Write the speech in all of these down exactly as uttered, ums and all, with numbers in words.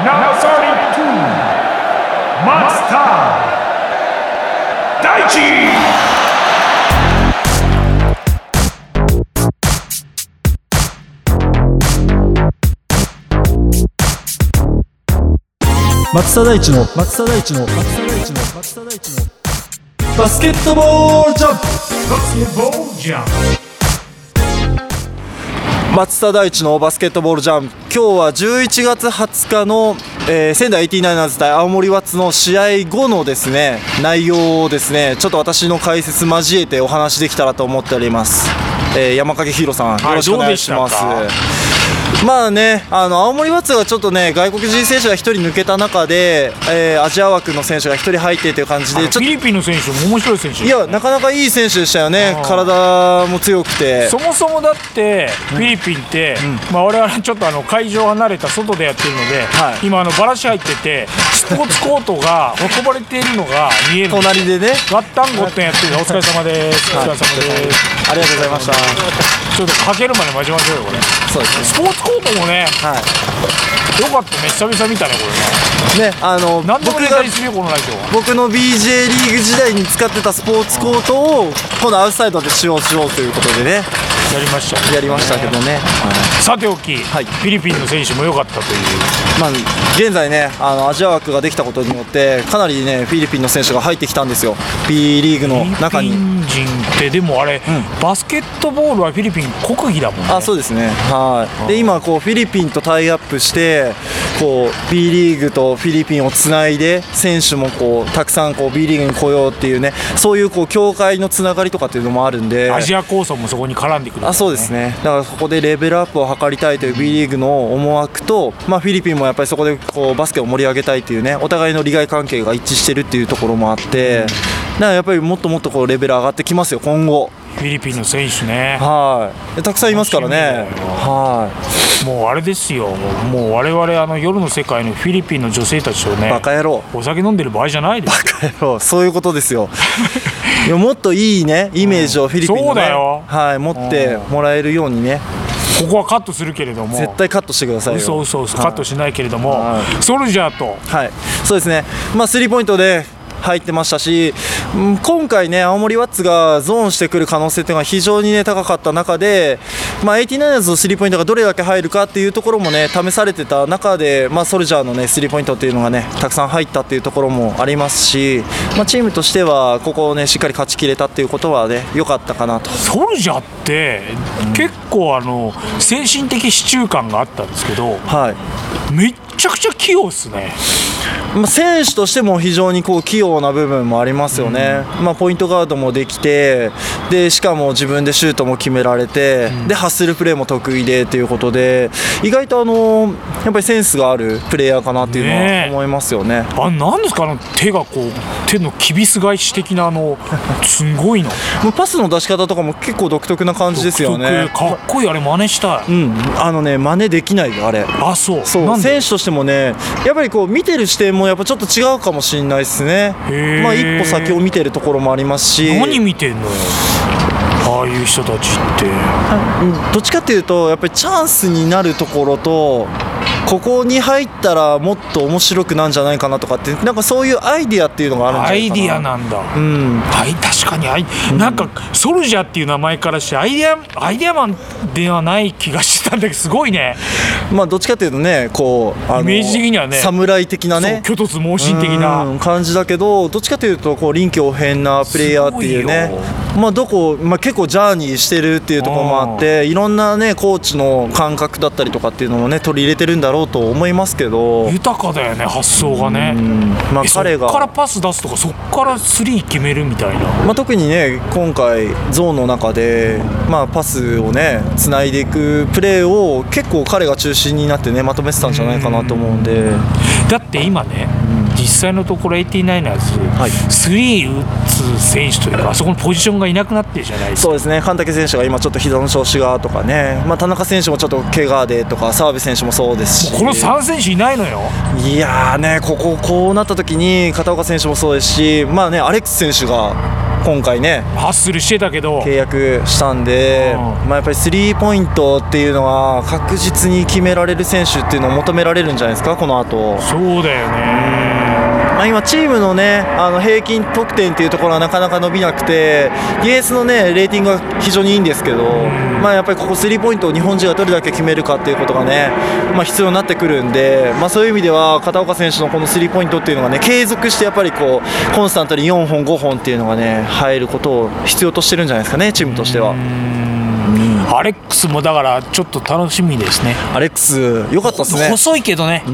Now starting two, 松田大地。 松田大地の松田大地の松田大地の松田大地のバスケットボールジャンプバスケットボールジャンプ松田大地のバスケットボールジャンプ。今日はじゅういちがつはつかの、えー、仙台エイティナイナーズ対青森ワッツの試合後のですね内容をですねちょっと私の解説交えてお話できたらと思っております。えー、山影ヒーローさん、よろしくお願いします。まあね、あの青森ワッツがちょっとね外国人選手がひとり抜けた中で、えー、アジア枠の選手がひとり入ってという感じで、ちょっとフィリピンの選手も面白い選手、ね、 いやなかなかいい選手でしたよね。体も強くて、 そもそもだってフィリピンって、うんまあ、我々ちょっとあの会場離れた外でやってるので、はい、今あのバラシ入っててスポーツコートが運ばれているのが見える。 隣でねガッタンゴッタンやってる。お疲れ様です、はい、お疲れ様です。 ありがとうございました。 ちょっとかけるまで待ちましょうよこれ。 そうですね、 スポーツコートもね、はい、よかったね、久々見たねこれね。 ね、あの何でもネタにするよこのラジオは。 僕の ビージェー リーグ時代に使ってたスポーツコートを今度アウトサイドで使用しようということでねやりましたやりましたけどね、はい、 さておき、はい、フィリピンの選手も良かったという、 まあ、現在ねあのアジア枠ができたことによってかなりねフィリピンの選手が入ってきたんですよ B リーグの中に。 フィリピン人ってでもあれ、うん、バスケットボールはフィリピン国技だもんね。 あ、そうですね、はい。で今こうフィリピンとタイアップしてこう B リーグとフィリピンをつないで選手もこうたくさんこう B リーグに来ようっていうね、そういうこう協会のつながりとかっていうのもあるんで、 アジア構想もそこに絡んでくる、ね、 あ、そうですね。だからそこでレベルアップを図りたいという B リーグの思惑と、まあ、フィリピンもやっぱりそこでこうバスケを盛り上げたいというねお互いの利害関係が一致してるっていうところもあって、だからやっぱりもっともっとこうレベル上がってきますよ今後。 フィリピンの選手ね、 はい、たくさんいますからね。はい、 もうあれですよ、もう我々あの夜の世界のフィリピンの女性たちとね、 バカ野郎、 お酒飲んでる場合じゃないですよ。 バカ野郎、そういうことですよ。いやもっといいねイメージをフィリピンに、ね、 そうだよ、 はい、持ってもらえるようにね。 ここはカットするけれども、 絶対カットしてくださいよ。 嘘嘘嘘、はい、カットしないけれども、はい、ソルジャーと、 はい、そうですね、まあ、スリーポイントで入ってましたし、今回ね青森ワッツがゾーンしてくる可能性というのが非常にね高かった中で、まあ、エイティナイナーズのスリーポイントがどれだけ入るかっていうところもね試されてた中で、まあ、ソルジャーのねスリーポイントっていうのがねたくさん入ったっていうところもありますし、まあ、チームとしてはここをねしっかり勝ちきれたっていうことはね良かったかなと。 ソルジャーって、うん、結構あの精神的支柱感があったんですけど、はい、めっちゃくちゃ器用ですね。 まあ、選手としても非常にこう器用な部分もありますよね、うんまあ、ポイントガードもできて、でしかも自分でシュートも決められて、うん、でハッスルプレーも得意でということで、意外とあのやっぱりセンスがあるプレイヤーかなっていうのは思いますよね。 あ、なんですかあの手がこう手のきびす返し的なあのすごいのもうパスの出し方とかも結構独特な感じですよね。 かっこいい。あれ真似したい。 うん、あのね真似できないよあれ。 あ、そうそう、選手としてもねやっぱりこう見てる視点もやっぱちょっと違うかもしれないですね。まあ一歩先を見てるところもありますし。 何見てんのよああいう人たちって。 どっちかっていうとやっぱりチャンスになるところと、ここに入ったらもっと面白くなんじゃないかなとかって、なんかそういうアイディアっていうのがあるんじゃないかな。 アイディアなんだ、 うん、 はい、確かにアイ、うん、なんかソルジャーっていう名前からしてアイディアアイディアマンではない気がしてたんだけど、すごいね。 まあどっちかっていうとねこうあのイメージ的にはね侍的なね虚突猛進的な感じだけど、どっちかというとこう臨機応変なプレイヤーっていうね、まあどこ、まあ、結構ジャーニーしてるっていうところもあって、いろんなねコーチの感覚だったりとかっていうのもね取り入れてるんだろうと思いますけど、 豊かだよね発想がね。まあ、彼がそっからパス出すとかそっからスリー決めるみたいな、 まあ、特にね今回ゾーンの中で、まあ、パスをねつないでいくプレーを結構彼が中心になってねまとめてたんじゃないかなと思うんで。 だって今ね、 実際のところエイティナイナーズ、はい、スリー打つ選手というかあそこのポジションがいなくなってるじゃないですか。 そうですね、神武選手が今ちょっと膝の調子がとかね、まあ、田中選手もちょっと怪我でとか澤部選手もそうですし、 このさん選手いないのよ。 いやーね、こここうなった時に片岡選手もそうですし、まあね、アレックス選手が今回ねハッスルしてたけど契約したんで、うん、まあ、やっぱりスリーポイントっていうのは確実に決められる選手っていうのを求められるんじゃないですか、この後。 そうだよね。 まあ、今チームのねあの平均得点っていうところはなかなか伸びなくて、ディフェンスのねレーティングが非常にいいんですけど、まあ、やっぱりここスリーポイントを日本人がどれだけ決めるかっていうことがね、まあ、必要になってくるんで、まあ、そういう意味では片岡選手のこのスリーポイントっていうのがね継続してやっぱりこうコンスタントによんほんごほんっていうのがね入ることを必要としてるんじゃないですかね、チームとしては。 アレックスもだからちょっと楽しみですね。 アレックス良かったですね。 細いけどね。 うん。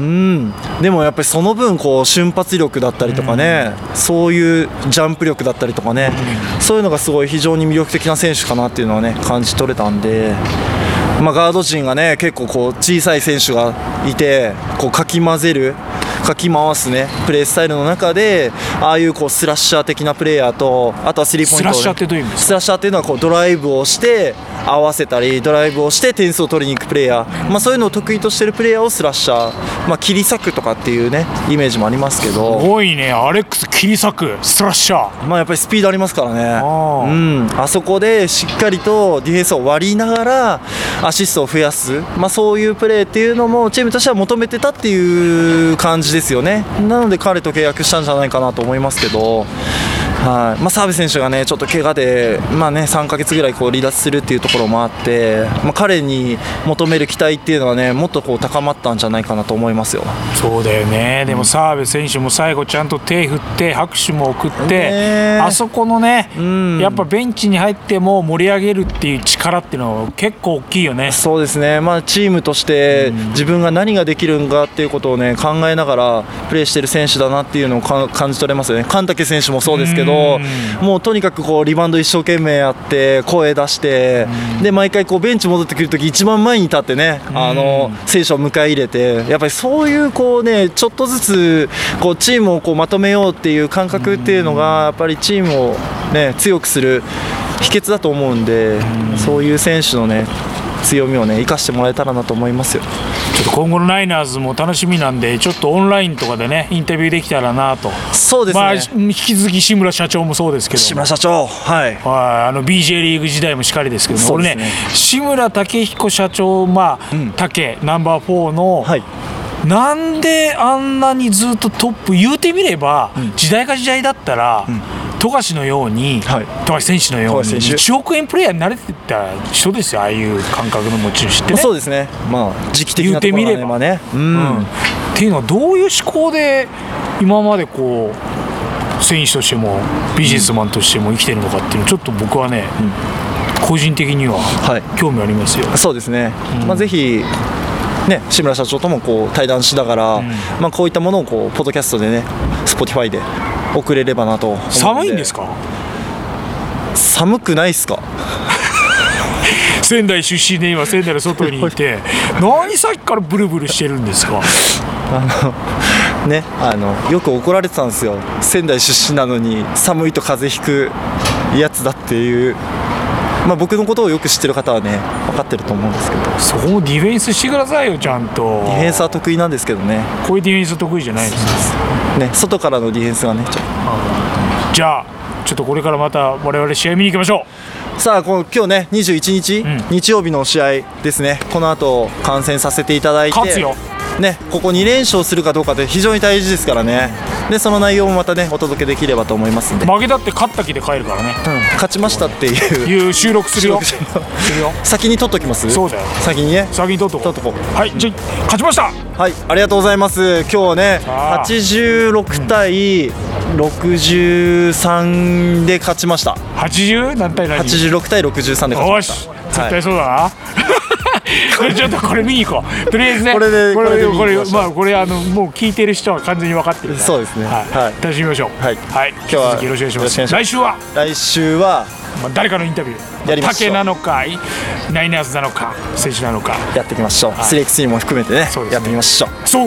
でもやっぱりその分こう瞬発力だったりとかね、そういうジャンプ力だったりとかね、そういうのがすごい非常に魅力的な選手かなっていうのはね感じ取れたんで。まあ、ガード陣がね結構こう小さい選手がいてこうかき混ぜるかき回すねプレースタイルの中でああいうこうスラッシャー的なプレーヤーとあとはスリーポイントを、ね、 スラッシャーってどういう意味ですか？ スラッシャーっていうのはこうドライブをして合わせたりドライブをして点数を取りに行くプレーヤー、まあ、そういうのを得意としているプレーヤーをスラッシャー、まあ、切り裂くとかっていうねイメージもありますけど。 すごいね、アレックス切り裂くスラッシャー、 まあ、やっぱりスピードありますからね。あ、うん、あそこでしっかりとディフェンスを割りながらアシストを増やす、まあ、そういうプレーっていうのもチームとしては求めてたっていう感じですよね。なので彼と契約したんじゃないかなと思いますけど、はい、まあ、澤部選手がねちょっと怪我で、まあね、さんかげつぐらいこう離脱するっていうところもあって、まあ、彼に求める期待っていうのはねもっとこう高まったんじゃないかなと思いますよ。 そうだよね。でも澤部選手も最後ちゃんと手振って拍手も送って、ね、あそこのね、うん、やっぱベンチに入っても盛り上げるっていう力っていうのは結構大きいよね。 そうですね、まあ、チームとして自分が何ができるんかっていうことをね考えながらプレーしてる選手だなっていうのをか感じ取れますよね。神武選手もそうですけど、もうとにかくこうリバウンド一生懸命やって声出してで毎回こうベンチ戻ってくるとき一番前に立ってねあの選手を迎え入れて、やっぱりそういうこうねちょっとずつこうチームをこうまとめようっていう感覚っていうのがやっぱりチームをね強くする秘訣だと思うんで、そういう選手のね強みをね生かしてもらえたらなと思いますよ。 ちょっと今後のナイナーズも楽しみなんで、ちょっとオンラインとかでねインタビューできたらなと。 そうですね、 まあ、引き続き志村社長もそうですけど、 志村社長、はい、 はい、あの ビージェー リーグ時代もしかりですけど、 そうですね、 俺ね志村武彦社長、まあ、うん、武ナンバーフォーの、はい、なんであんなにずっとトップ言うてみれば、うん、時代が時代だったら、うん、富樫のように、はい、富樫選手のようにいちおくえんプレーヤーになれてた人ですよ、ああいう感覚の持ち主ってね。 そうですね、まあ時期的なところが、ね、言うてみればね、うんうん、 っていうのはどういう思考で今までこう選手としてもビジネスマンとしても生きてるのかっていうのちょっと僕はね、うん、個人的には興味ありますよ、はい、 そうですね、うん、まあ、ぜひね、志村社長ともこう対談しながら、うん、まあ、こういったものをこうポッドキャストでね Spotify で送れればなと思うので。 寒いんですか？ 寒くないっすか？ 仙台出身で今仙台の外にいて何さっきからブルブルしてるんですか？ あのね、あのよく怒られてたんですよ、仙台出身なのに寒いと風邪ひくやつだっていう。まあ、僕のことをよく知ってる方はね分かってると思うんですけど、 そこもディフェンスしてくださいよ、ちゃんと。 ディフェンスは得意なんですけどね。 こういうディフェンス得意じゃないですね、外からのディフェンスがねちょっと。 じゃあちょっとこれからまた我々試合見に行きましょう。さあこの今日ねにじゅういちにち、うん、日曜日の試合ですね。この後観戦させていただいて勝つよね、ここに連勝するかどうかって非常に大事ですからね。でその内容もまたねお届けできればと思いますんで。 負けだって勝った気で帰るからね、 うん、勝ちましたっていう、 いう収録するよするよ先に取っときます。 そうだよ、 先にね先に取っとこう。 取っとこう。 はい、じゃあ勝ちました。 はい、ありがとうございます。今日はねはちじゅうろくたいろくじゅうさんで勝ちました。 はちじゅう何対何？はちじゅうろくたいろくじゅうさんで勝ちました。 よし、絶対そうだな、はいこれちょっとこれ見に行こう。とりあえずね。 これでこれでこれまあこれあのもう聞いてる人は完全に分かってるから。 そうですね。 はい。はい、楽しみましょう。はい。はい。今日はよろしくお願いします。来週は来週はまあ誰かのインタビュー。やりましょう。竹なのかナイナーズなのか選手なのかやっていきましょう。スリーエックススリーも含めてねやってみましょう。 そうか。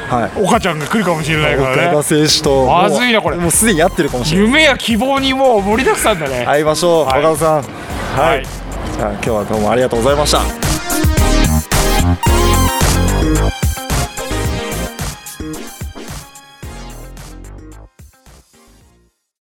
はい、 岡ちゃんが来るかもしれないからね。 岡田選手とまずいなこれ。 もうすでにやってるかもしれない。 夢や希望にもう盛りだくさんだね。 会いましょう、はい、岡田さん。はい、 はい、 じゃあ今日はどうもありがとうございました。